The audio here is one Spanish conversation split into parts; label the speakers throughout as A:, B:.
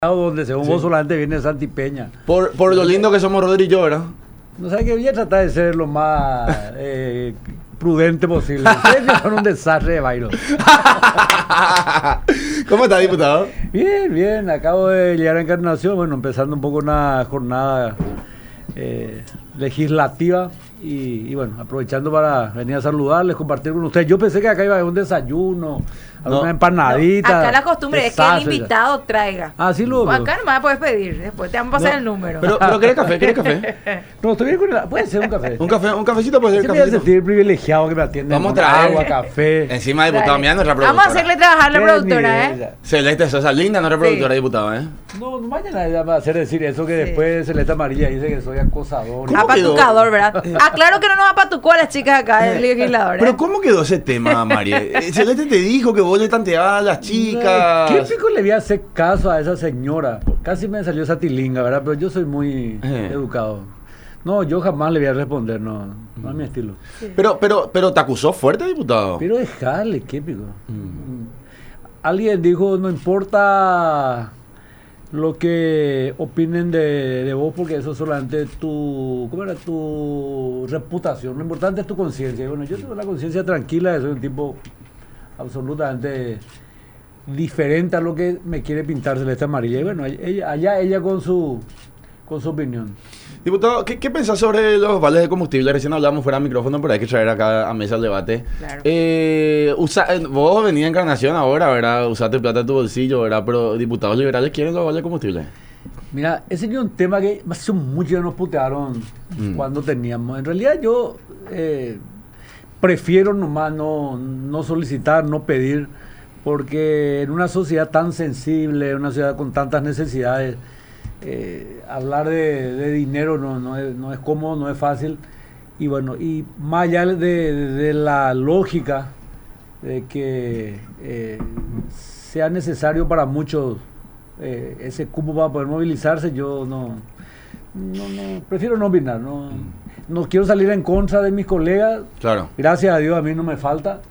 A: donde según
B: Sí.
A: vos solamente viene Santi Peña.
B: Por lo lindo que somos Rodri y yo, ¿verdad?
A: No sabes que voy a tratar de ser lo más prudente posible. Ustedes son un desastre de Byron.
B: ¿Cómo está, diputado?
A: Bien, bien. Acabo de llegar a Encarnación. Bueno, empezando un poco una jornada legislativa. Y bueno, aprovechando para venir a saludarles, compartir con ustedes. Yo pensé que acá iba a haber un desayuno, alguna empanadita.
C: Acá la costumbre es que el invitado traiga.
A: Ah, sí, lo
C: Acá nomás puedes pedir, después te vamos a pasar
A: No,
C: el número.
B: Pero ¿querés café? ¿Querés café?
A: No, estoy bien con el... Puede ser un café.
B: Un cafecito puede ser
A: Sí, me voy a
B: cafecito.
A: sentir privilegiado que me atienden.
B: Vamos a
A: con
B: traer
A: agua, café.
B: Encima, diputado, mira nuestra productora.
C: Vamos a hacerle trabajar la
A: Qué
C: productora,
A: nivel.
C: ¿eh?
B: Celeste Sosa, linda nuestra productora, diputado, ¿eh?
A: No, no mañana ella me va a hacer decir eso que después Celeste Amarilla dice que soy acosador.
B: ¿Cómo
C: Apatucador, ¿verdad? Aclaro que no nos apatucó a las chicas acá del legislador, ¿eh?
B: Pero ¿cómo quedó ese tema, María? Celeste te dijo que vos le tanteabas a las chicas.
A: ¿Qué pico le voy a hacer caso a esa señora? Casi me salió esa tilinga, ¿verdad? Pero yo soy muy educado. No, yo jamás le voy a responder, no es mi estilo.
B: Pero te acusó fuerte, diputado.
A: Pero dejarle, ¿qué pico? Alguien dijo, no importa lo que opinen de vos, porque eso solamente es tu, ¿cómo era? Tu reputación. Lo importante es tu conciencia. Y bueno, yo tengo la conciencia tranquila, soy un tipo absolutamente diferente a lo que me quiere pintar Celeste Amarilla. Y bueno, ella con su opinión.
B: Diputado, ¿qué pensás sobre los vales de combustible? Recién hablamos fuera de micrófono, pero hay que traer acá a mesa el debate.
C: Claro.
B: Vos venís a Encarnación ahora, ¿verdad? Usaste plata de tu bolsillo, ¿verdad? Pero diputados liberales quieren los vales de combustible.
A: Mira, ese es un tema que hace mucho ya nos putearon cuando teníamos. En realidad yo prefiero nomás no solicitar, no pedir, porque en una sociedad tan sensible, en una sociedad con tantas necesidades, hablar de dinero no es cómodo, no es fácil. Y bueno, y más allá de la lógica de que sea necesario para muchos ese cupo para poder movilizarse, yo prefiero no opinar, no quiero salir en contra de mis colegas.
B: Claro.
A: Gracias a Dios a mí no me falta,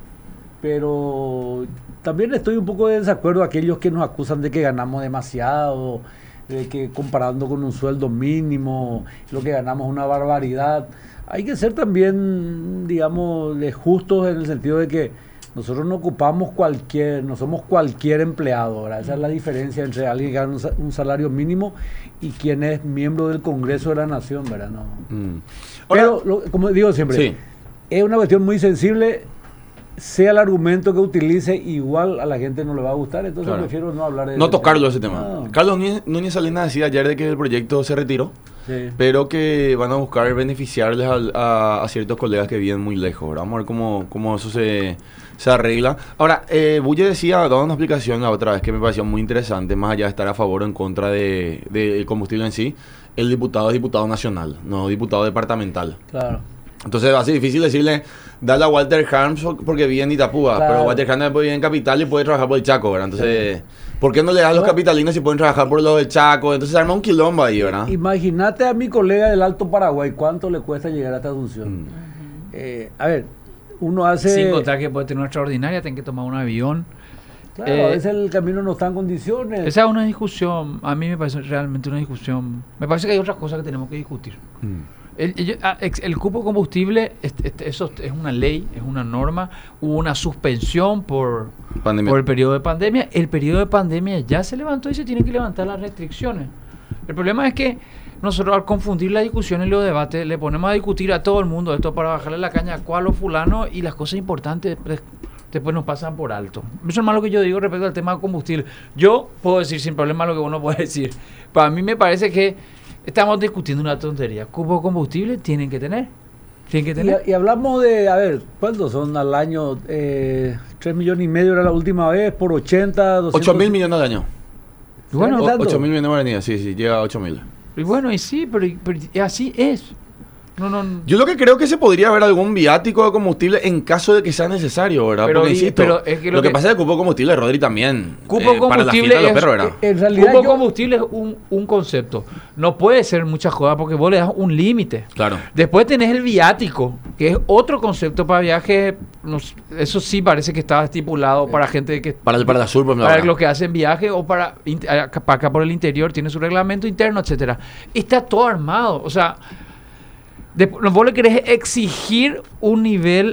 A: pero también estoy un poco de desacuerdo a aquellos que nos acusan de que ganamos demasiado, de que comparando con un sueldo mínimo, lo que ganamos es una barbaridad. Hay que ser también, digamos, justos en el sentido de que nosotros no somos cualquier empleado, ¿verdad? Esa es la diferencia entre alguien que gana un salario mínimo y quien es miembro del Congreso de la Nación, ¿verdad? No.
B: Ahora,
A: Pero, como digo siempre,
B: sí.
A: Es una cuestión muy sensible. Sea el argumento que utilice, igual a la gente no le va a gustar, entonces
B: Claro.
A: prefiero no hablar de
B: No
A: ese
B: tocarlo
A: tema.
B: ese tema.
A: No.
B: Carlos Núñez Salinas decía ayer de que el proyecto se retiró,
A: Sí.
B: pero que van a buscar beneficiarles a ciertos colegas que viven muy lejos, ¿verdad? Vamos a ver cómo eso se arregla. Ahora, Bulle decía, daba una explicación la otra vez que me pareció muy interesante, más allá de estar a favor o en contra del combustible en sí, el diputado es diputado nacional, no diputado departamental.
A: Claro.
B: Entonces va a ser difícil decirle, dale a Walter Harms porque vive en Itapúa,
A: Claro.
B: pero Walter Harms vive en Capital y puede trabajar por el Chaco, ¿verdad? Entonces, ¿por qué no le das a los capitalinos si pueden trabajar por los del Chaco? Entonces se arma un quilombo ahí, ¿verdad?
A: Imagínate a mi colega del Alto Paraguay, ¿cuánto le cuesta llegar a esta Asunción? A ver, uno hace...
D: Sin contar que puede tener una extraordinaria, tiene que tomar un avión.
A: Claro, a veces el camino no está en condiciones.
D: Esa es una discusión, a mí me parece realmente una discusión. Me parece que hay otras cosas que tenemos que discutir. El cupo combustible, eso es una ley, es una norma. Hubo una suspensión por el periodo de pandemia. El periodo de pandemia ya se levantó y se tienen que levantar las restricciones. El problema es que nosotros al confundir la discusión y los debates le ponemos a discutir a todo el mundo esto para bajarle la caña a cual o fulano y las cosas importantes después nos pasan por alto. Eso es más lo que yo digo respecto al tema de combustible. Yo puedo decir sin problema lo que vos no podés decir. Para mí me parece que estamos discutiendo una tontería. Cupo de combustible tienen que tener.
A: Y hablamos de, a ver, ¿cuántos son al año? 3,5 millones era la última vez, por 80, 200...
B: 8.000 millones al año.
D: Y bueno,
B: 8.000 millones de guaraníes, sí, llega a 8.000.
D: y bueno, y sí, pero así es.
B: Yo lo que creo que se podría ver algún viático de combustible en caso de que sea necesario, ¿verdad?
D: Pero,
B: Porque insisto,
D: pero es que
B: lo que pasa es que cupo de combustible, Rodri, también.
D: Cupo
B: para la
D: combustible
B: fiesta de los perros, ¿verdad?
A: En realidad
D: Cupo combustible es un concepto. No puede ser mucha joda porque vos le das un límite.
B: Claro.
D: Después tenés el viático, que es otro concepto para viajes. Eso sí parece que estaba estipulado para gente que...
B: Para la sur, por ejemplo,
D: para
B: ¿verdad?
D: los que hacen viaje o para acá por el interior, tiene su reglamento interno, etcétera. Está todo armado. O sea, vos le querés exigir un nivel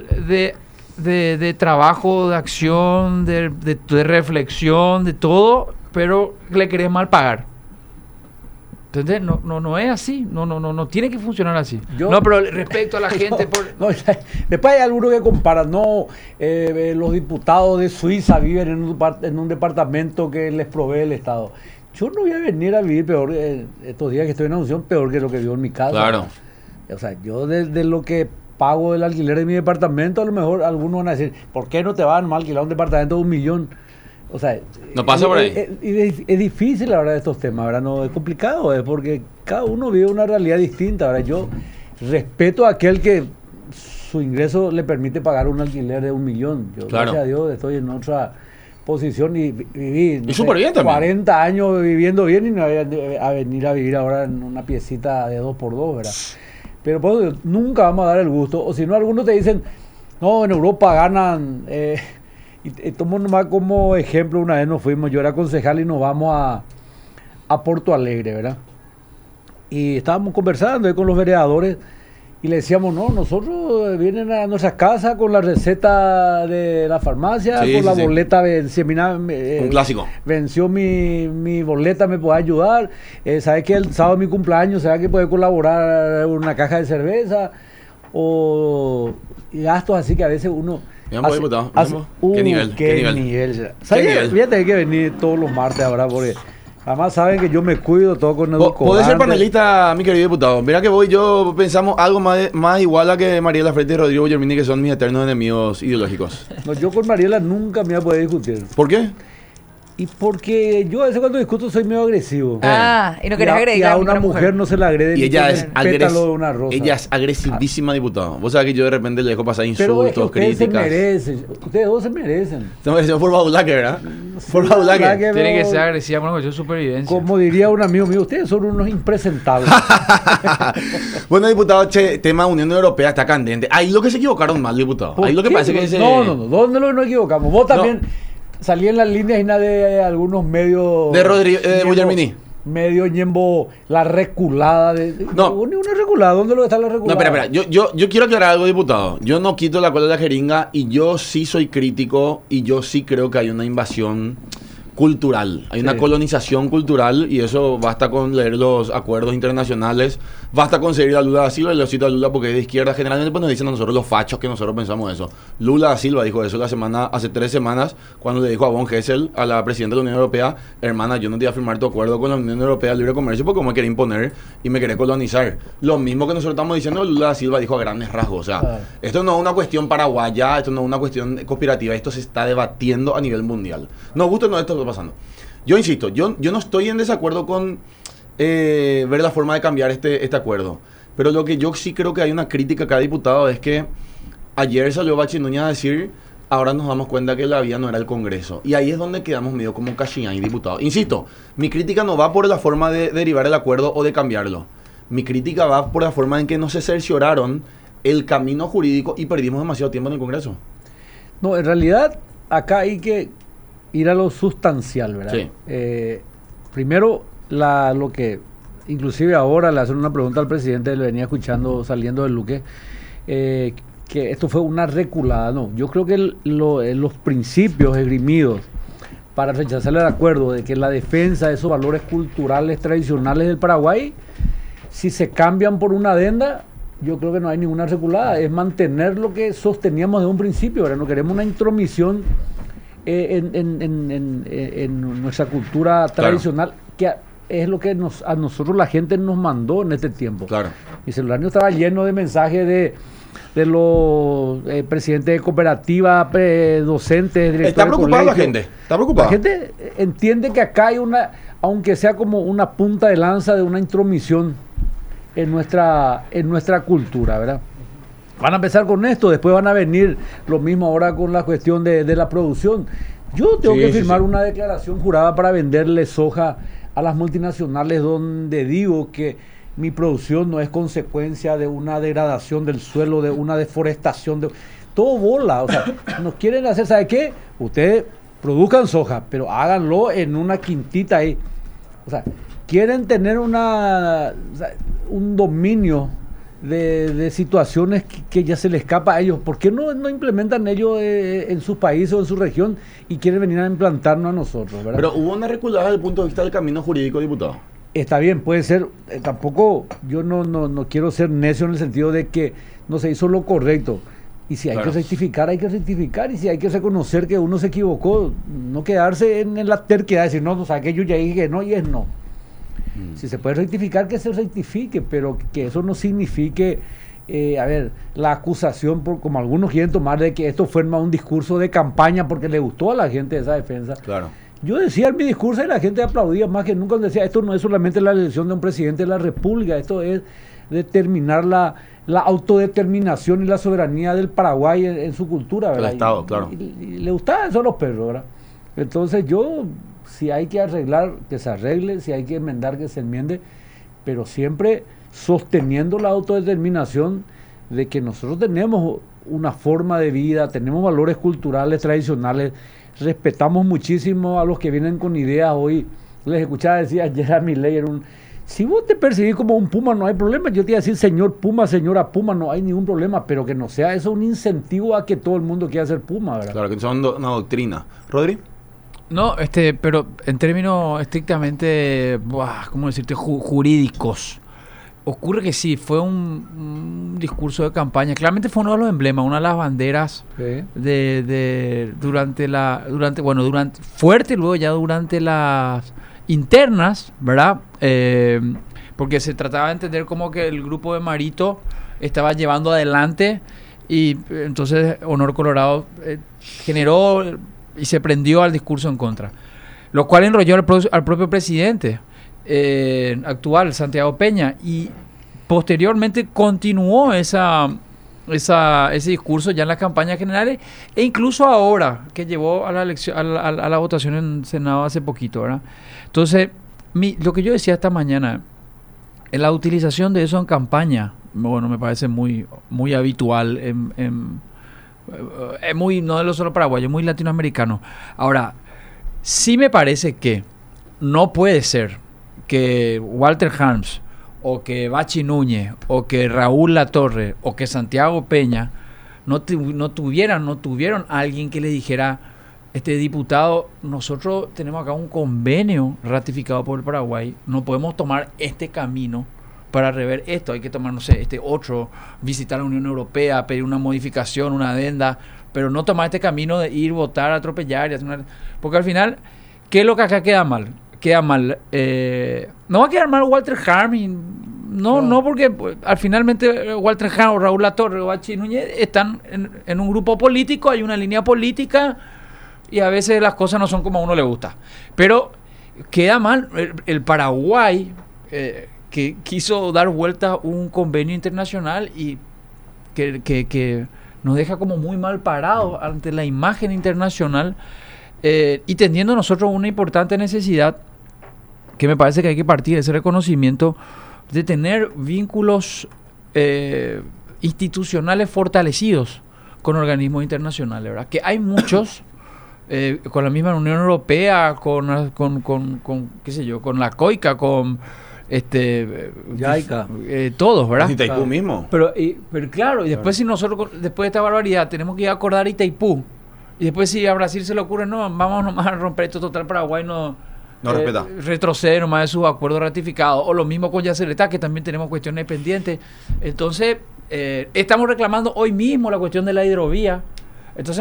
D: de trabajo, de acción, de reflexión, de todo, pero le querés mal pagar. ¿Entendés? No es así. No tiene que funcionar así. No, pero respecto a la gente...
A: Después hay algunos que comparan, los diputados de Suiza viven en un departamento que les provee el Estado. Yo no voy a venir a vivir peor, estos días que estoy en Asunción, peor que lo que vivo en mi casa.
B: Claro.
A: O sea, yo de lo que pago el alquiler de mi departamento, a lo mejor algunos van a decir, ¿por qué no te van a alquilar un departamento de 1 millón? O sea,
B: no pasa por ahí.
A: Es difícil hablar de estos temas, ¿verdad? No, es complicado, porque cada uno vive una realidad distinta, ¿verdad? Yo respeto a aquel que su ingreso le permite pagar un alquiler de 1 millón. Yo,
B: claro,
A: gracias a Dios, estoy en otra posición y viví
B: y súper bien también.
A: 40 años viviendo bien y no voy a venir a vivir ahora en una piecita de 2x2, ¿verdad? Pero pues, nunca vamos a dar el gusto. O si no, algunos te dicen, no, en Europa ganan... Y tomo nomás como ejemplo, una vez nos fuimos, yo era concejal y nos vamos a Porto Alegre, ¿verdad? Y estábamos conversando con los vereadores y le decíamos, no, nosotros vienen a nuestras casas con la receta de la farmacia, con la boleta
B: un clásico.
A: Venció mi boleta, me puede ayudar. ¿Sabes que el sábado es mi cumpleaños? ¿Será que puede colaborar una caja de cerveza? O gastos así que a veces uno...
B: ¿Qué nivel?
A: ¿Qué nivel? ¿Sabes? Fíjate que hay que venir todos los martes ahora porque además saben que yo me cuido todo con educadores.
B: ¿Podés ser panelista, mi querido diputado? Mira que yo pensamos algo más igual a que Mariela Frente y Rodrigo Guillermini, que son mis eternos enemigos ideológicos.
A: No, yo con Mariela nunca me voy a poder discutir.
B: ¿Por qué?
A: Y porque yo a veces cuando discuto soy medio agresivo.
C: Y no querés agredir.
A: Y a una mujer no se la agrede.
B: Y ella es
A: ella
B: es agresivísima, diputado. Vos sabés que yo de repente le dejo pasar insultos,
A: pero es que ustedes
B: críticas.
A: Se merecen. Ustedes dos se merecen.
B: Se merecen por Baudelaire, ¿verdad? Por Baudelaire.
D: Tiene que ser agresiva con cuestión de supervivencia.
A: Como diría un amigo mío, ustedes son unos impresentables.
B: Bueno, diputado, tema Unión Europea está candente. Ahí lo que se equivocaron mal, diputado. Ahí lo que parece que se...
A: No. ¿Dónde nos equivocamos? Vos también... Salí en las líneas de algunos medios...
B: De Guillermini.
A: Medio ñembo, la reculada de...
B: No.
A: Una reculada, ¿dónde lo está la reculada?
B: No, espera. Yo quiero aclarar algo, diputado. Yo no quito la cola de la jeringa y yo sí soy crítico y yo sí creo que hay una invasión cultural, hay una colonización cultural y eso basta con leer los acuerdos internacionales, basta con seguir a Lula da Silva, y lo cito a Lula porque es de izquierda, generalmente pues nos dicen a nosotros los fachos que nosotros pensamos eso. Lula da Silva dijo eso hace 3 semanas cuando le dijo a Von Hessel, a la presidenta de la Unión Europea, hermana, yo no te voy a firmar tu acuerdo con la Unión Europea de Libre Comercio porque me quiere imponer y me quiere colonizar. Lo mismo que nosotros estamos diciendo, Lula da Silva dijo a grandes rasgos, o sea, esto no es una cuestión paraguaya, esto no es una cuestión conspirativa, esto se está debatiendo a nivel mundial. Nos gusta o no, esto está pasando. Yo insisto, yo no estoy en desacuerdo con ver la forma de cambiar este acuerdo. Pero lo que yo sí creo que hay una crítica a cada diputado es que ayer salió Bachi Núñez a decir, ahora nos damos cuenta que la vía no era el Congreso. Y ahí es donde quedamos medio como Cachiñán y diputado. Insisto, mi crítica no va por la forma de derivar el acuerdo o de cambiarlo. Mi crítica va por la forma en que no se cercioraron el camino jurídico y perdimos demasiado tiempo en el Congreso.
A: No, en realidad acá hay que ir a lo sustancial, ¿verdad?
B: Sí.
A: Primero, lo que, inclusive ahora le hacen una pregunta al presidente, le venía escuchando saliendo del Luque, que esto fue una reculada. No, yo creo que los principios esgrimidos para rechazar el acuerdo de que la defensa de esos valores culturales tradicionales del Paraguay, si se cambian por una adenda, yo creo que no hay ninguna reculada, es mantener lo que sosteníamos de un principio, ¿verdad? No queremos una intromisión en nuestra cultura tradicional, que es lo que a nosotros la gente nos mandó en este tiempo.
B: Claro.
A: Mi celular estaba lleno de mensajes de los presidentes de cooperativas, docentes, directores.
B: ¿Está preocupada la gente? ¿Está preocupada?
A: La gente entiende que acá hay aunque sea como una punta de lanza de una intromisión en nuestra cultura, ¿verdad? Van a empezar con esto, después van a venir lo mismo ahora con la cuestión de la producción. Yo tengo que firmar una declaración jurada para venderle soja a las multinacionales, donde digo que mi producción no es consecuencia de una degradación del suelo, de una deforestación, todo bola. O sea, nos quieren hacer, ¿sabe qué? Ustedes produzcan soja, pero háganlo en una quintita ahí. O sea, quieren tener un dominio de situaciones que ya se les escapa a ellos. ¿Por qué no implementan ellos en sus países o en su región y quieren venir a implantarnos a nosotros, ¿verdad?
B: Pero hubo una reculada desde el punto de vista del camino jurídico, diputado.
A: Está bien, puede ser. Tampoco yo no quiero ser necio en el sentido de que no se hizo lo correcto. Y si hay que rectificar, hay que rectificar. Y si hay que reconocer que uno se equivocó, no quedarse en la terquedad de decir, no, o sea, que yo ya dije no y es no. Si se puede rectificar, que se rectifique, pero que eso no signifique, la acusación, como algunos quieren tomar, de que esto fue más un discurso de campaña porque le gustó a la gente esa defensa.
B: Claro.
A: Yo decía en mi discurso y la gente aplaudía más que nunca cuando decía, esto no es solamente la elección de un presidente de la República, esto es determinar la autodeterminación y la soberanía del Paraguay en su cultura, ¿verdad?
B: El Estado, claro.
A: Y le gustaban eso a los perros, ¿verdad? Entonces si hay que arreglar, que se arregle, si hay que enmendar, que se enmiende, pero siempre sosteniendo la autodeterminación de que nosotros tenemos una forma de vida, tenemos valores culturales tradicionales, respetamos muchísimo a los que vienen con ideas. Hoy les escuchaba decir ayer a Milei, si vos te percibís como un puma no hay problema, yo te iba a decir señor puma, señora puma, no hay ningún problema, pero que no sea eso un incentivo a que todo el mundo quiera ser puma, ¿verdad?
B: Claro, que son una doctrina. ¿Rodri?
D: No, pero en términos estrictamente, ¿cómo decirte? Jurídicos. Ocurre que sí, fue un discurso de campaña. Claramente fue uno de los emblemas, una de las banderas durante fuerte, luego ya durante las internas, ¿verdad? Porque se trataba de entender como que el grupo de Marito estaba llevando adelante y entonces Honor Colorado generó y se prendió al discurso en contra, lo cual enrolló al propio presidente actual, Santiago Peña, y posteriormente continuó ese discurso ya en las campañas generales e incluso ahora que llevó a la elección, a la votación en Senado hace poquito, ¿verdad? Entonces, lo que yo decía esta mañana, en la utilización de eso en campaña, bueno, me parece muy, muy habitual, es muy, no solo paraguayo, muy latinoamericano. Ahora, sí me parece que no puede ser que Walter Harms o que Bachi Núñez o que Raúl Latorre o que Santiago Peña no tuvieron a alguien que le dijera, diputado, nosotros tenemos acá un convenio ratificado por el Paraguay, no podemos tomar este camino para rever esto, hay que tomar, no sé, otro, visitar la Unión Europea, pedir una modificación, una adenda, pero no tomar este camino de ir, votar, atropellar, porque al final, ¿qué es lo que acá queda mal? No va a quedar mal Walter Harms, no, porque al finalmente Walter Harms o Raúl Latorre o Bachi Núñez están en un grupo político, hay una línea política y a veces las cosas no son como a uno le gusta, pero queda mal el Paraguay que quiso dar vuelta a un convenio internacional y que nos deja como muy mal parados ante la imagen internacional, y teniendo nosotros una importante necesidad que me parece que hay que partir de ese reconocimiento de tener vínculos institucionales fortalecidos con organismos internacionales, ¿verdad? Que hay muchos, con la misma Unión Europea, con qué sé yo, con la COICA, con
A: Yaica,
D: todos, ¿verdad?
B: Itaipú mismo.
D: Pero claro, y después si nosotros, después de esta barbaridad, tenemos que ir a acordar Itaipú, y después si a Brasil se le ocurre, no, vamos nomás a romper esto, total, Paraguay no respeta, retrocede nomás de sus acuerdos ratificados, o lo mismo con Yacyretá, que también tenemos cuestiones pendientes. Entonces, estamos reclamando hoy mismo la cuestión de la hidrovía. Entonces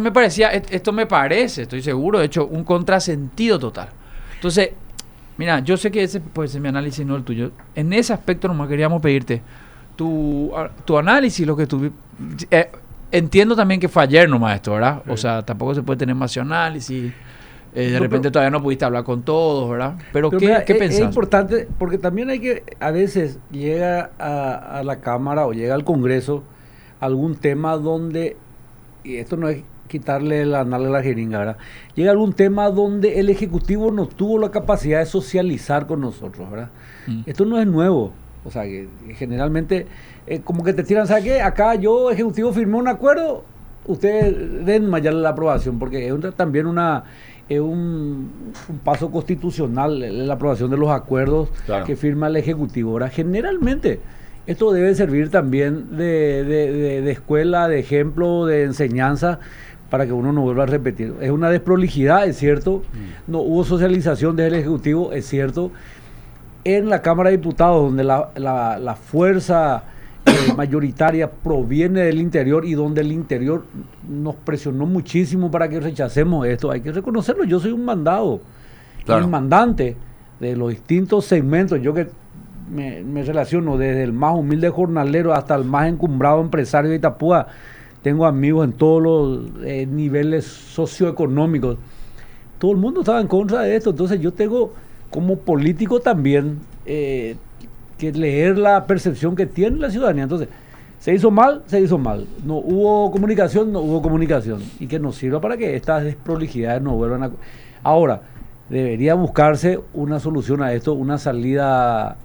D: estoy seguro, de hecho, un contrasentido total. Entonces, mira, yo sé que ese puede ser mi análisis, no el tuyo. En ese aspecto nomás queríamos pedirte tu análisis, lo que tú... entiendo también que fue ayer nomás esto, ¿verdad? Sí. O sea, tampoco se puede tener más análisis. De repente todavía no pudiste hablar con todos, ¿verdad? Pero ¿qué
A: mira,
D: pensás?
A: Es importante, porque también hay que, a veces llega a la Cámara o llega al Congreso algún tema donde, y esto no es quitarle la nalga a la jeringa, ¿verdad? Llega algún tema donde el Ejecutivo no tuvo la capacidad de socializar con nosotros, ¿verdad? Esto no es nuevo, o sea, que generalmente como que te tiran, ¿sabes qué? Acá yo, Ejecutivo, firmé un acuerdo, ustedes den mayor la aprobación, porque es también un paso constitucional la aprobación de los acuerdos que firma el Ejecutivo. Ahora, generalmente, esto debe servir también de escuela, de ejemplo, de enseñanza, para que uno no vuelva a repetir. Es una desprolijidad, es cierto, no hubo socialización desde el Ejecutivo, es cierto. En la Cámara de Diputados, donde la fuerza mayoritaria proviene del interior y donde el interior nos presionó muchísimo para que rechacemos esto, hay que reconocerlo. Yo soy un mandado, un mandante de los distintos segmentos. Yo que me relaciono desde el más humilde jornalero hasta el más encumbrado empresario de Itapúa, tengo amigos en todos los niveles socioeconómicos. Todo el mundo estaba en contra de esto, entonces yo tengo como político también que leer la percepción que tiene la ciudadanía. Entonces, se hizo mal. No hubo comunicación. Y que nos sirva para que estas desprolijidades no vuelvan a... Ahora, debería buscarse una solución a esto, una salida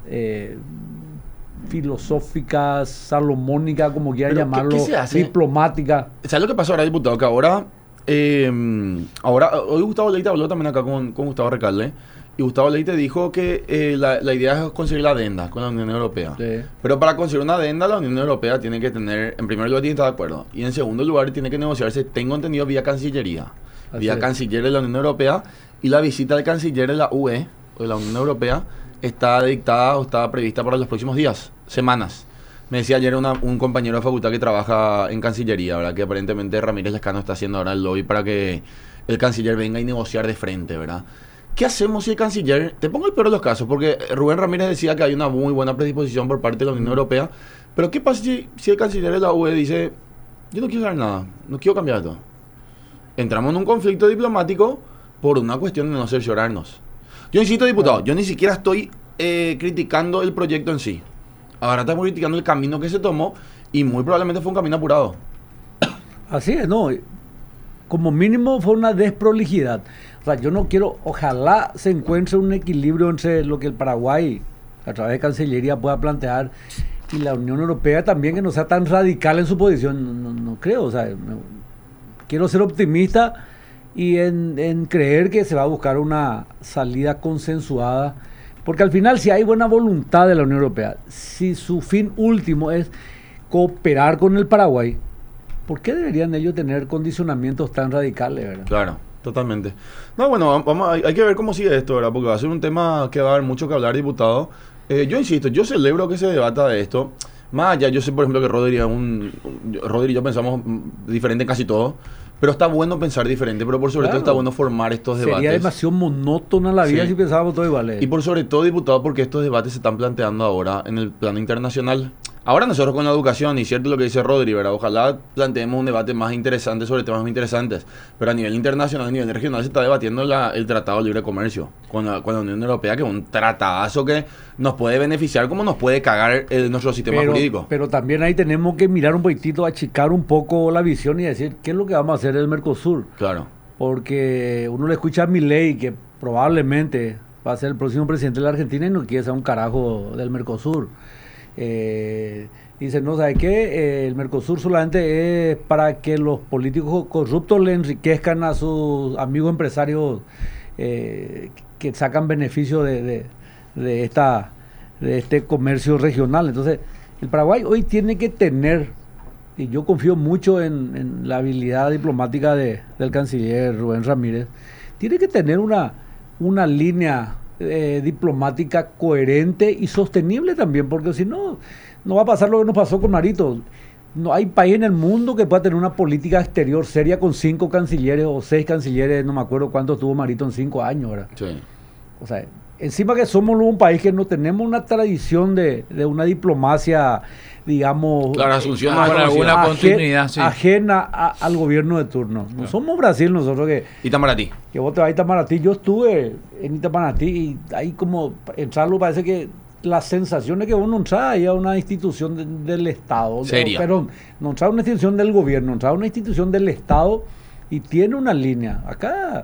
A: filosófica, salomónica, como quieran llamarlo,
B: ¿qué se hace?
A: Diplomática.
B: ¿Sabes lo que pasó ahora, diputado? Que ahora, hoy Gustavo Leite habló también acá con Gustavo Recalde. Y Gustavo Leite dijo que la idea es conseguir la adenda con la Unión Europea. Sí. Pero para conseguir una adenda, la Unión Europea tiene que tener, en primer lugar, tiene que estar de acuerdo. Y en segundo lugar, tiene que negociarse, tengo entendido, vía Cancillería. Vía Canciller de la Unión Europea. Y la visita del Canciller de la UE, o de la Unión Europea, está dictada o está prevista para los próximos días, semanas. Me decía ayer un compañero de facultad que trabaja en Cancillería, ¿verdad? Que aparentemente Ramírez Lescano está haciendo ahora el lobby para que el Canciller venga y negociar de frente, ¿verdad? ¿Qué hacemos si el Canciller, te pongo el peor de los casos, porque Rubén Ramírez decía que hay una muy buena predisposición por parte de la Unión Europea, pero ¿qué pasa si el Canciller de la UE dice, yo no quiero hacer nada, no quiero cambiar esto? Entramos en un conflicto diplomático por una cuestión de no cerciorarnos. Yo insisto, diputado, yo ni siquiera estoy criticando el proyecto en sí. Ahora estamos criticando el camino que se tomó y muy probablemente fue un camino apurado.
A: Así es, no. Como mínimo fue una desprolijidad. O sea, yo no quiero, ojalá se encuentre un equilibrio entre lo que el Paraguay, a través de Cancillería, pueda plantear y la Unión Europea también, que no sea tan radical en su posición. No creo, o sea, quiero ser optimista y en creer que se va a buscar una salida consensuada, porque al final, si hay buena voluntad de la Unión Europea, si su fin último es cooperar con el Paraguay, ¿por qué deberían ellos tener condicionamientos tan radicales, verdad?
B: Claro, totalmente. No, bueno, hay que ver cómo sigue esto, ¿verdad? Porque va a ser un tema que va a haber mucho que hablar, diputado. Yo insisto, yo celebro que se debata de esto. Más allá, yo sé, por ejemplo, que Rodri y yo pensamos diferente en casi todo, pero está bueno pensar diferente, pero por sobre todo está bueno formar estos debates.
A: Sería demasiado monótona la vida si pensábamos todo igual.
B: Y por sobre todo, diputado, porque estos debates se están planteando ahora en el plano internacional. Ahora nosotros con la educación, y cierto lo que dice Rodri, ¿verdad? Ojalá planteemos un debate más interesante sobre temas más interesantes, pero a nivel internacional, a nivel regional se está debatiendo el Tratado de Libre Comercio con la Unión Europea, que es un tratadazo que nos puede beneficiar como nos puede cagar nuestro sistema jurídico.
A: Pero también ahí tenemos que mirar un poquitito, achicar un poco la visión y decir qué es lo que vamos a hacer en el Mercosur.
B: Claro.
A: Porque uno le escucha a Milei, que probablemente va a ser el próximo presidente de la Argentina y no quiere ser un carajo del Mercosur. Dice, no, ¿sabe qué? El Mercosur solamente es para que los políticos corruptos le enriquezcan a sus amigos empresarios que sacan beneficio de este comercio regional. Entonces, el Paraguay hoy tiene que tener, y yo confío mucho en la habilidad diplomática del canciller Rubén Ramírez, tiene que tener una línea diplomática coherente y sostenible también, porque si no, no va a pasar lo que nos pasó con Marito. No hay país en el mundo que pueda tener una política exterior seria con 5 cancilleres o 6 cancilleres, no me acuerdo cuánto tuvo Marito en 5 años, ¿verdad? Sí. O sea, encima que somos un país que no tenemos una tradición de una diplomacia digamos,
B: Claro, Asunción
D: con alguna continuidad, sí.
A: ajena al gobierno de turno. No somos Brasil nosotros que
B: Itamaraty.
A: vos te vas a Itamaraty. Yo estuve en Itamaraty y ahí como entrarlo parece que la sensación de que uno entra ahí a una institución del Estado.
B: Seria.
A: Perdón, no entra a una institución del gobierno, entra a una institución del Estado y tiene una línea. Acá,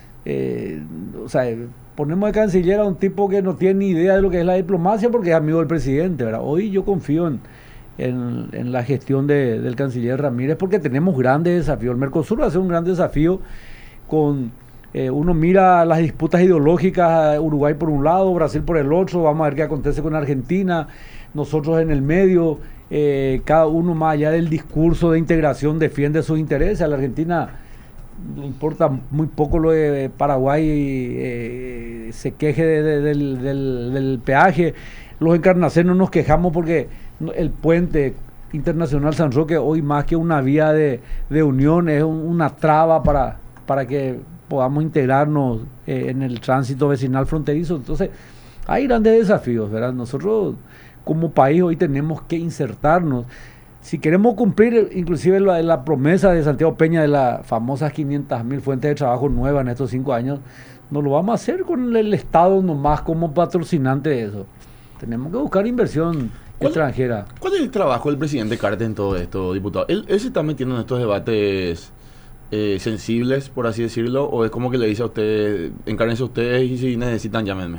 A: o sea, ponemos de canciller a un tipo que no tiene ni idea de lo que es la diplomacia porque es amigo del presidente, ¿verdad? Hoy yo confío en la gestión del canciller Ramírez porque tenemos grandes desafíos. El Mercosur va a ser un gran desafío con... uno mira las disputas ideológicas, Uruguay por un lado, Brasil por el otro, vamos a ver qué acontece con Argentina, nosotros en el medio, cada uno más allá del discurso de integración defiende sus intereses. A la Argentina le importa muy poco lo de Paraguay, se queje del peaje. Los encarnacenos nos quejamos porque el puente internacional San Roque hoy más que una vía de unión es una traba para que podamos integrarnos en el tránsito vecinal fronterizo. Entonces hay grandes desafíos, ¿verdad? Nosotros como país hoy tenemos que insertarnos. Si queremos cumplir inclusive la promesa de Santiago Peña de las famosas 500.000 fuentes de trabajo nuevas en estos 5 años, no lo vamos a hacer con el Estado nomás como patrocinante de eso. Tenemos que buscar inversión extranjera.
B: ¿Cuál es el trabajo del presidente Cartes en todo esto, diputado? ¿Él se está metiendo en estos debates sensibles, por así decirlo? ¿O es como que le dice a usted, encárguense ustedes y si necesitan, llámenme?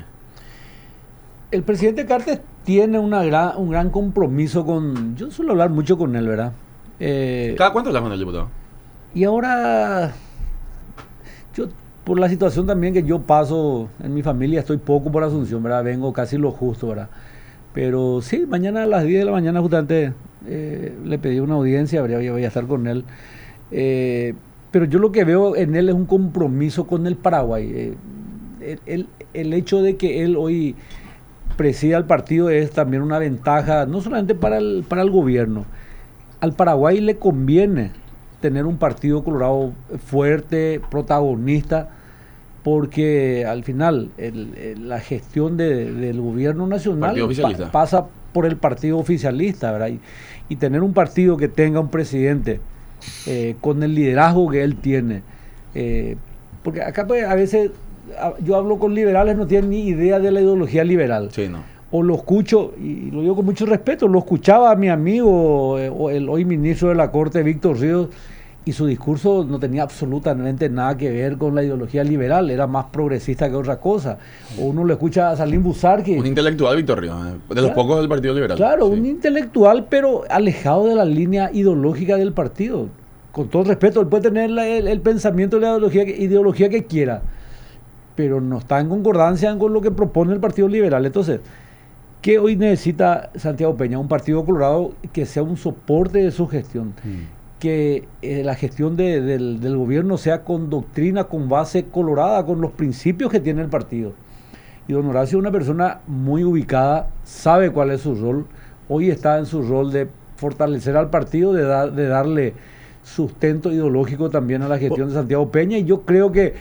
A: El presidente Cartes tiene un gran compromiso con... Yo suelo hablar mucho con él, ¿verdad?
B: ¿Cada cuánto hablas con el diputado?
A: Y ahora, yo por la situación también que yo paso en mi familia, estoy poco por Asunción, ¿verdad? Vengo casi lo justo, ¿verdad? Pero sí, mañana a las 10 de la mañana justamente le pedí una audiencia, ¿verdad? Voy a estar con él. Pero yo lo que veo en él es un compromiso con el Paraguay. El hecho de que él hoy presida el partido es también una ventaja, no solamente para el gobierno. Al Paraguay le conviene tener un partido colorado fuerte, protagonista, porque al final la gestión del gobierno nacional pasa por el partido oficialista, ¿verdad? Y tener un partido que tenga un presidente con el liderazgo que él tiene, porque acá pues, a veces yo hablo con liberales, no tienen ni idea de la ideología liberal.
B: Sí, no.
A: O lo escucho, y lo digo con mucho respeto, lo escuchaba a mi amigo, o el hoy ministro de la Corte, Víctor Ríos, y su discurso no tenía absolutamente nada que ver con la ideología liberal, era más progresista que otra cosa. O uno lo escucha a Salim Busarqui.
B: Un intelectual, Víctor Ríos, de los pocos del Partido Liberal.
A: Claro,
B: sí.
A: Un intelectual, pero alejado de la línea ideológica del partido. Con todo respeto, él puede tener el pensamiento de la ideología que quiera, pero no está en concordancia con lo que propone el Partido Liberal. Entonces, ¿qué hoy necesita Santiago Peña? Un partido colorado que sea un soporte de su gestión. Que la gestión del gobierno sea con doctrina, con base colorada, con los principios que tiene el partido. Y don Horacio es una persona muy ubicada, sabe cuál es su rol. Hoy está en su rol de fortalecer al partido, de darle sustento ideológico también a la gestión de Santiago Peña. Y yo creo que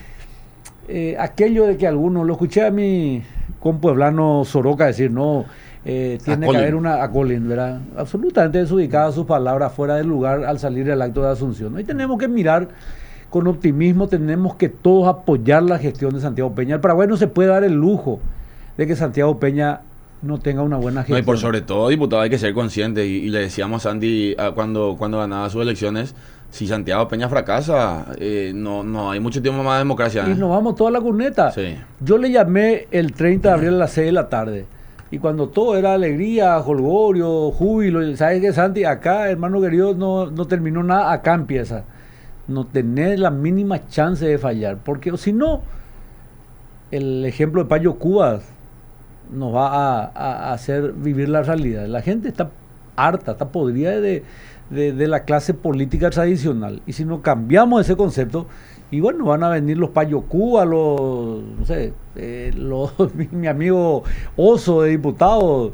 A: aquello de que algunos, lo escuché a mi compueblano Soroca decir, no, tiene que haber a Colin, ¿verdad? Absolutamente desubicadas sus palabras, fuera del lugar al salir del acto de Asunción. Hoy tenemos que mirar con optimismo, tenemos que todos apoyar la gestión de Santiago Peña. El Paraguay no se puede dar el lujo de que Santiago Peña no tenga una buena gestión.
B: No, y por sobre todo, diputado, hay que ser consciente, y le decíamos a Sandy cuando ganaba sus elecciones, si Santiago Peña fracasa, no hay mucho tiempo más de democracia.
A: Y nos vamos toda la cuneta.
B: Sí.
A: Yo le llamé el 30 de abril a las 6 de la tarde. Y cuando todo era alegría, jolgorio, júbilo, ¿sabes qué, Santi? Acá, hermano querido, no terminó nada, acá empieza. No tenés la mínima chance de fallar. Porque si no, el ejemplo de Payo Cubas nos va a hacer vivir la realidad. La gente está harta, está podrida de la clase política tradicional. Y si no cambiamos ese concepto, y bueno, van a venir los Payocúa, mi amigo Oso de diputados,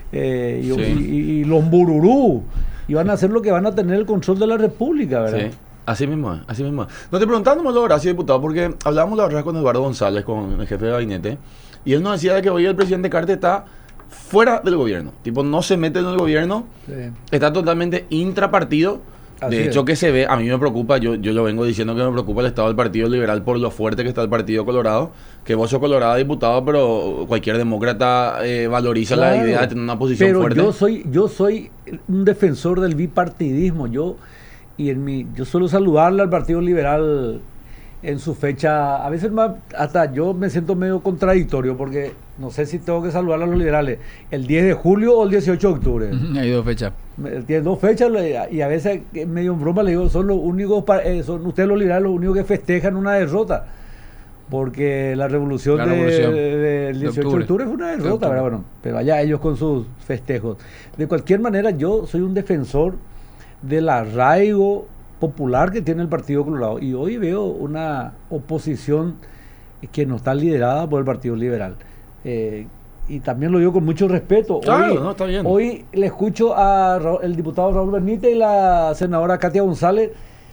A: y los Bururú, y van a hacer lo que van a tener el control de la República, ¿verdad?
B: Sí. Así mismo. No te preguntábamos ahora, sí, diputado, porque hablábamos la verdad con Eduardo González, con el jefe de gabinete, y él nos decía de que hoy el presidente Cartes está fuera del gobierno. Tipo, no se mete en el gobierno,
A: Sí.
B: está totalmente intrapartido.
A: Así
B: De hecho,
A: es.
B: que se ve, a mí me preocupa, yo lo vengo diciendo que me preocupa el estado del Partido Liberal por lo fuerte que está el Partido Colorado, que vos sos colorado diputado, pero cualquier demócrata valoriza la
A: Claro,
B: idea de tener una posición
A: pero
B: fuerte.
A: yo soy un defensor del bipartidismo. Yo suelo saludarle al Partido Liberal en su fecha. A veces hasta yo me siento medio contradictorio porque no sé si tengo que saludarle a los liberales el 10 de julio o el 18 de octubre.
D: Hay dos fechas.
A: Tiene dos fechas y a veces medio en broma le digo, son los únicos, son ustedes los liberales los únicos que festejan una derrota. Porque la revolución,
D: La revolución
A: del 18 de octubre fue una derrota, ¿verdad? Bueno, pero allá ellos con sus festejos. De cualquier manera, yo soy un defensor del arraigo popular que tiene el Partido Colorado. Y hoy veo una oposición que no está liderada por el Partido Liberal. Y también lo digo con mucho respeto.
B: Claro, no, está bien.
A: Hoy le escucho el diputado Raúl Benítez y la senadora Katia González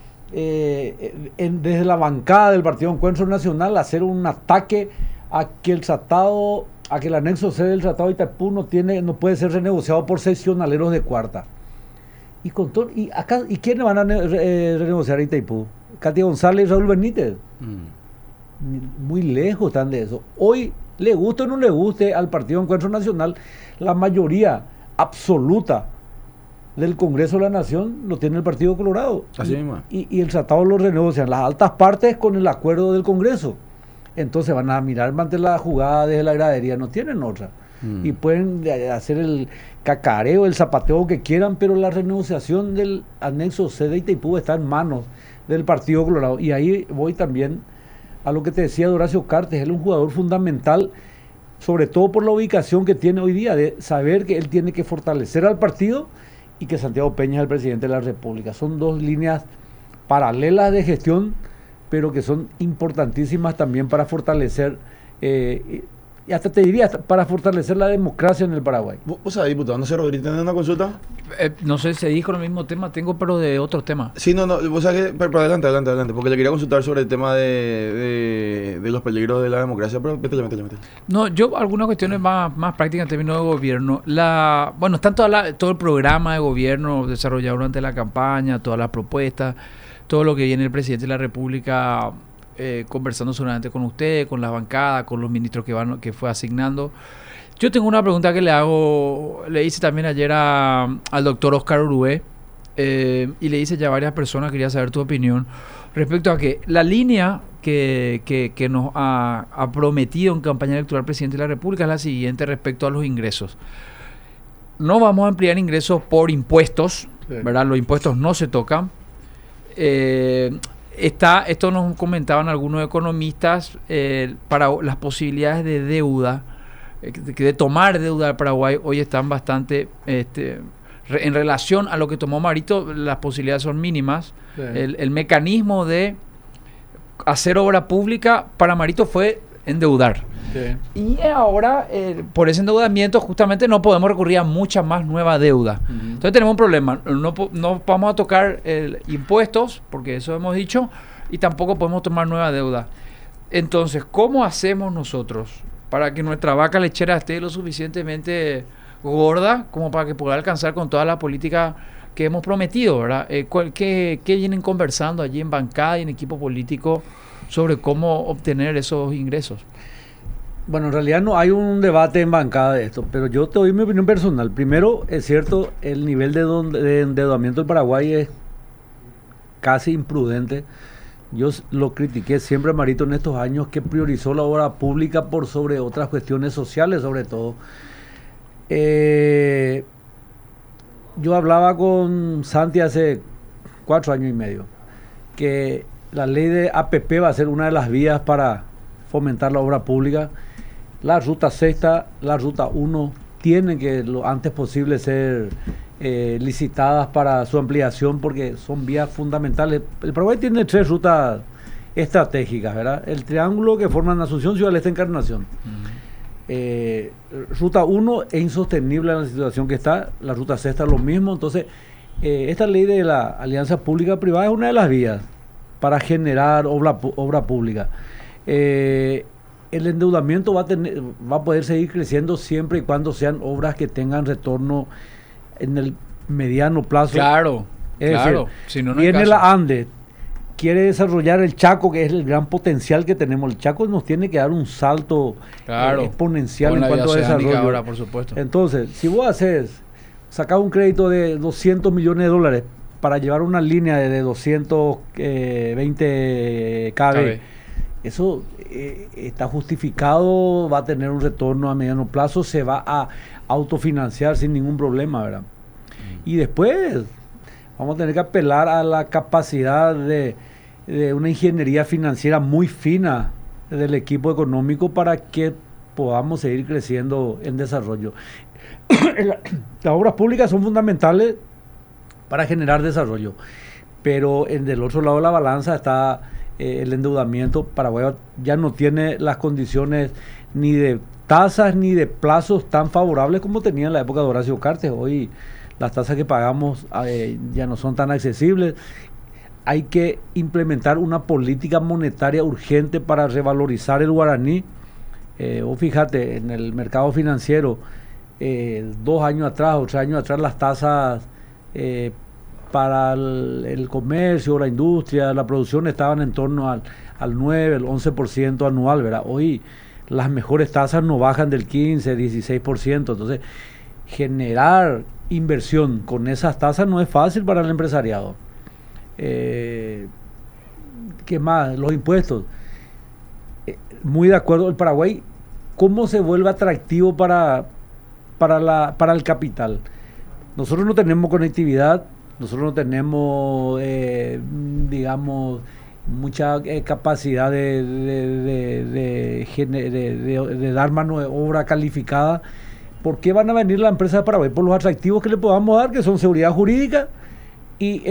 A: desde la bancada del Partido Encuentro Nacional hacer un ataque a que el anexo C del Tratado de Itaipú no puede ser renegociado por sesionaleros de cuarta. ¿Y quiénes van a renegociar Itaipú? Katia González y Raúl Benítez. Muy lejos están de eso. Hoy, le guste o no le guste al Partido Encuentro Nacional, la mayoría absoluta del Congreso de la Nación lo tiene el Partido Colorado.
B: Así mismo.
A: Y el tratado lo renegocian las altas partes con el acuerdo del Congreso. Entonces van a mirar ante la jugada desde la gradería, no tienen otra. Y pueden hacer el cacareo, el zapateo que quieran, pero la renegociación del anexo C de Itaipú está en manos del Partido Colorado. Y ahí voy también a lo que te decía de Horacio Cartes. Él es un jugador fundamental, sobre todo por la ubicación que tiene hoy día, de saber que él tiene que fortalecer al partido y que Santiago Peña es el presidente de la República. Son dos líneas paralelas de gestión, pero que son importantísimas también para fortalecer, y hasta te diría, para fortalecer la democracia en el Paraguay.
B: ¿Vos sabés, diputado, no sé, Rodríguez, ¿tenés una consulta?
D: No sé si dijo el mismo tema, tengo, pero de otro tema.
B: Sí, no, vos sabés que, pero adelante, porque le quería consultar sobre el tema de los peligros de la democracia, pero métele.
D: No, yo algunas cuestiones más prácticas en términos de gobierno. Bueno, están todo el programa de gobierno desarrollado durante la campaña, todas las propuestas, todo lo que viene el presidente de la República conversando seguramente con usted, con la bancada, con los ministros que fue asignando. Yo tengo una pregunta que le hice también ayer al doctor Oscar Urué, y le hice ya a varias personas, quería saber tu opinión respecto a que la línea que nos ha prometido en campaña electoral el presidente de la República es la siguiente respecto a los ingresos. No vamos a ampliar ingresos por impuestos, sí, ¿verdad? Los impuestos no se tocan. Esto nos comentaban algunos economistas para las posibilidades de deuda, de tomar deuda del Paraguay hoy están bastante en relación a lo que tomó Marito, las posibilidades son mínimas. Sí. El mecanismo de hacer obra pública para Marito fue endeudar. Sí. Y ahora, por ese endeudamiento, justamente no podemos recurrir a mucha más nueva deuda. Entonces tenemos un problema. No vamos a tocar impuestos, porque eso hemos dicho, y tampoco podemos tomar nueva deuda. Entonces, ¿cómo hacemos nosotros para que nuestra vaca lechera esté lo suficientemente gorda como para que pueda alcanzar con toda la política que hemos prometido, ¿verdad? ¿Qué vienen conversando allí en bancada y en equipo político sobre cómo obtener esos ingresos?
A: Bueno, en realidad no hay un debate en bancada de esto, pero yo te doy mi opinión personal. Primero, es cierto, el nivel de endeudamiento del Paraguay es casi imprudente. Yo lo critiqué siempre a Marito en estos años, que priorizó la obra pública por sobre otras cuestiones sociales, sobre todo. Yo hablaba con Santi hace 4 años y medio, que la ley de APP va a ser una de las vías para fomentar la obra pública. La ruta sexta, la ruta 1 tienen que lo antes posible ser licitadas para su ampliación, porque son vías fundamentales. El Paraguay tiene 3 rutas estratégicas, ¿verdad? El triángulo que forman Asunción, Ciudad del Este, Encarnación. Ruta 1 es insostenible en la situación que está, la ruta sexta lo mismo. Entonces, esta ley de la alianza pública-privada es una de las vías para generar obra pública. el endeudamiento va a poder seguir creciendo siempre y cuando sean obras que tengan retorno en el mediano plazo.
D: Claro,
A: Es
D: claro.
A: decir,
D: Si no, no
A: viene
D: hay
A: la
D: caso.
A: ANDE, quiere desarrollar el Chaco, que es el gran potencial que tenemos. El Chaco nos tiene que dar un salto
D: Claro.
A: exponencial
D: Con
A: en
D: la
A: cuanto a
D: vía oceánica
A: desarrollo.
D: ahora, por supuesto.
A: Entonces, si vos sacás un crédito de 200 millones de dólares para llevar una línea de 220 KB, eso está justificado, va a tener un retorno a mediano plazo, se va a autofinanciar sin ningún problema, ¿verdad? Y después vamos a tener que apelar a la capacidad de una ingeniería financiera muy fina del equipo económico para que podamos seguir creciendo en desarrollo. Las obras públicas son fundamentales para generar desarrollo, pero del otro lado de la balanza está el endeudamiento. Paraguay ya no tiene las condiciones ni de tasas ni de plazos tan favorables como tenía en la época de Horacio Cartes. Hoy las tasas que pagamos ya no son tan accesibles. Hay que implementar una política monetaria urgente para revalorizar el guaraní. Vos fíjate, en el mercado financiero, 2 años atrás o 3 años atrás, las tasas para el comercio, la industria, la producción estaban en torno al 9, el 11% anual, ¿verdad? Hoy las mejores tasas no bajan del 15, 16%. Entonces, generar inversión con esas tasas no es fácil para el empresariado. ¿Qué más? Los impuestos. Muy de acuerdo. El Paraguay, ¿cómo se vuelve atractivo para el capital? Nosotros no tenemos conectividad, nosotros no tenemos, digamos, mucha capacidad de dar mano de obra calificada. ¿Por qué van a venir las empresas de Paraguay? Por los atractivos que le podamos dar, que son seguridad jurídica y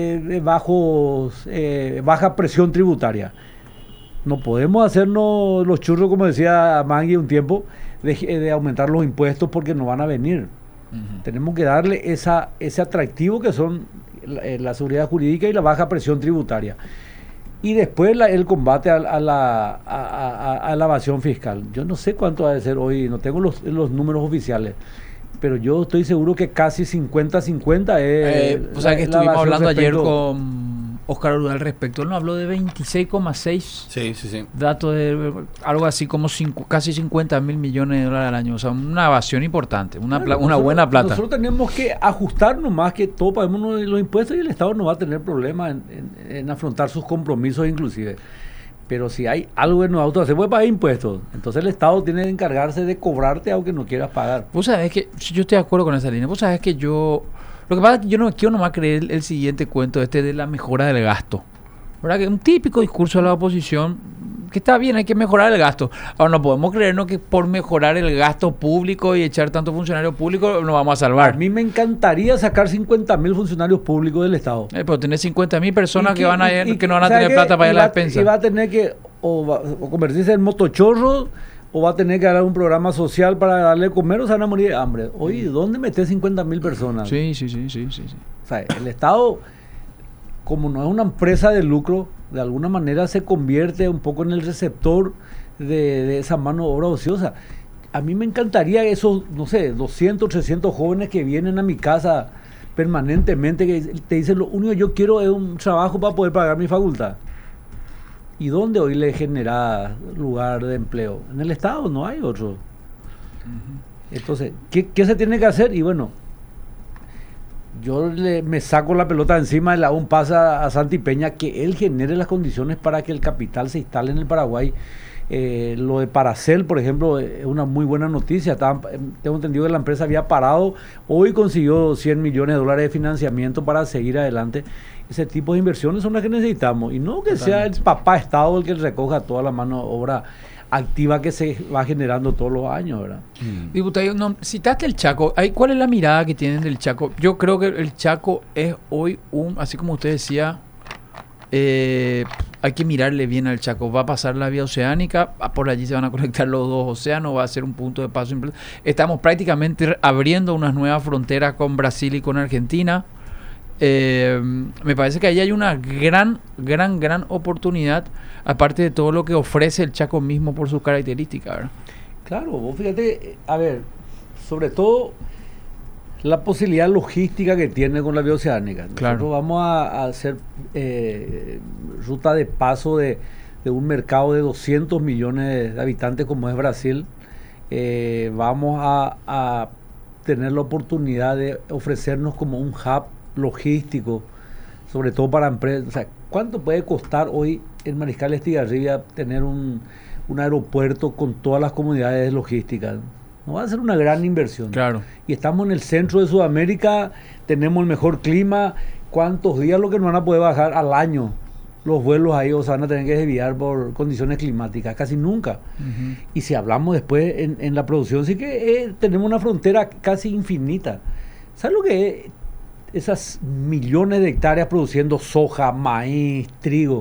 A: baja presión tributaria. No podemos hacernos los churros, como decía Mangui un tiempo, de aumentar los impuestos porque no van a venir. Uh-huh. Tenemos que darle ese atractivo que son la seguridad jurídica y la baja presión tributaria. Y después el combate a la evasión fiscal. Yo no sé cuánto va a ser hoy, no tengo los números oficiales, pero yo estoy seguro que casi 50-50 es...
D: O sea que estuvimos hablando ayer con Oscar Urda al respecto. Él nos habló de 26,6
B: sí.
D: datos de algo así como casi 50 mil millones de dólares al año. O sea, una evasión importante, una buena plata.
A: Nosotros tenemos que ajustarnos más que todo, pagamos los impuestos y el Estado no va a tener problemas en afrontar sus compromisos inclusive. Pero si hay algo que no se puede pagar impuestos, entonces el Estado tiene que encargarse de cobrarte aunque no quieras pagar.
D: Vos sabés que yo estoy de acuerdo con esa línea. Vos sabés que lo que pasa es que yo no quiero nomás creer el siguiente cuento de la mejora del gasto. ¿Verdad? Que un típico discurso de la oposición, que está bien, hay que mejorar el gasto. Ahora no podemos creernos que por mejorar el gasto público y echar tantos funcionarios públicos nos vamos a salvar.
A: A mí me encantaría sacar 50.000 funcionarios públicos del Estado.
D: Pero tener 50.000 personas que no van a tener plata para ir a la despensa.
A: Y va a tener que o convertirse en motochorro, o va a tener que dar un programa social para darle comer, o se van a morir de hambre. Oye, ¿dónde metes 50.000 personas?
D: Sí.
A: O sea, el Estado, como no es una empresa de lucro, de alguna manera se convierte un poco en el receptor de esa mano de obra ociosa. A mí me encantaría esos, 200, 300 jóvenes que vienen a mi casa permanentemente, que te dicen, lo único que yo quiero es un trabajo para poder pagar mi facultad. ¿Y dónde hoy le genera lugar de empleo? En el Estado no hay otro. Uh-huh. Entonces, ¿qué se tiene que hacer? Y bueno, yo me saco la pelota de encima y le hago un pase a Santi Peña, que él genere las condiciones para que el capital se instale en el Paraguay. Lo de Paracel, por ejemplo, es una muy buena noticia. Tengo entendido que la empresa había parado, hoy consiguió 100 millones de dólares de financiamiento para seguir adelante. Ese tipo de inversiones son las que necesitamos, y no que sea el papá Estado el que recoja toda la mano de obra activa que se va generando todos los años, ¿verdad?
D: Diputado, citaste el Chaco. ¿Cuál es la mirada que tienen del Chaco? Yo creo que el Chaco es hoy así como usted decía, hay que mirarle bien al Chaco. Va a pasar la vía oceánica, por allí se van a conectar los dos océanos, va a ser un punto de paso. Estamos prácticamente abriendo unas nuevas fronteras con Brasil y con Argentina. Me parece que ahí hay una gran oportunidad, aparte de todo lo que ofrece el Chaco mismo por sus características, ¿verdad?
A: Claro, vos fíjate, a ver, sobre todo la posibilidad logística que tiene con la bioceánica.
D: Claro.
A: Nosotros vamos a hacer ruta de paso de un mercado de 200 millones de habitantes como es Brasil. Vamos a tener la oportunidad de ofrecernos como un hub logístico, sobre todo para empresas. O sea, ¿cuánto puede costar hoy en Mariscal Estigarribia tener un aeropuerto con todas las comodidades logísticas? No va a ser una gran inversión.
D: Claro.
A: Y estamos en el centro de Sudamérica, tenemos el mejor clima. ¿Cuántos días lo que nos van a poder bajar al año los vuelos ahí o se van a tener que desviar por condiciones climáticas? Casi nunca.
D: Uh-huh.
A: Y si hablamos después en la producción, sí que tenemos una frontera casi infinita. ¿Sabes lo que es? Esas millones de hectáreas produciendo soja, maíz, trigo.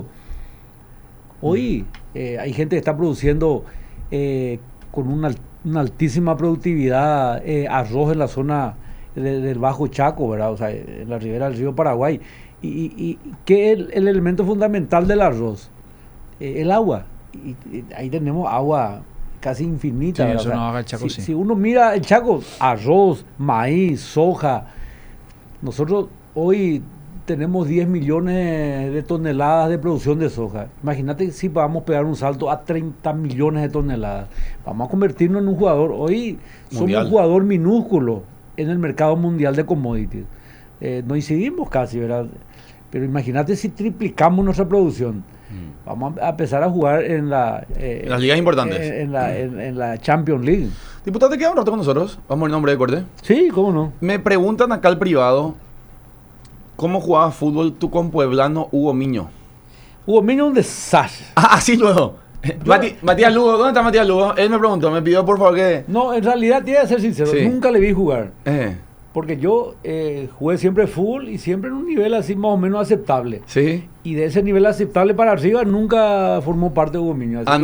A: Hoy hay gente que está produciendo con una altísima productividad arroz en la zona del Bajo Chaco, ¿verdad? O sea, en la ribera del río Paraguay. ¿Y qué es el elemento fundamental del arroz? El agua. Y ahí tenemos agua casi infinita.
D: Sí,
A: ¿verdad?
D: eso
A: O sea,
D: no haga el Chaco, sí.
A: si uno mira el Chaco, arroz, maíz, soja. Nosotros hoy tenemos 10 millones de toneladas de producción de soja. Imagínate si vamos a pegar un salto a 30 millones de toneladas. Vamos a convertirnos en un jugador. Hoy somos
B: Mundial.
A: un jugador minúsculo en el mercado mundial de commodities. No incidimos casi, ¿verdad? Pero imagínate si triplicamos nuestra producción. Vamos a empezar a jugar en las
B: ligas importantes.
A: En la Champions League.
B: Diputado, ¿te queda un rato con nosotros? Vamos al nombre de corte.
A: Sí, ¿cómo no?
B: Me preguntan acá al privado, ¿cómo jugaba fútbol tu compueblano Hugo Miño?
A: Hugo Miño es un desastre.
B: Ah, así luego. Matías Lugo, ¿dónde está Matías Lugo? Él me preguntó, me pidió por favor que...
A: No, en realidad, tiene que ser sincero,
B: Sí.
A: nunca le vi jugar.
B: Eh,
A: Porque yo jugué siempre fútbol y siempre en un nivel así más o menos aceptable.
B: ¿sí?
A: Y de ese nivel aceptable para arriba nunca formó parte de Hugo Miño. Así
B: Ah,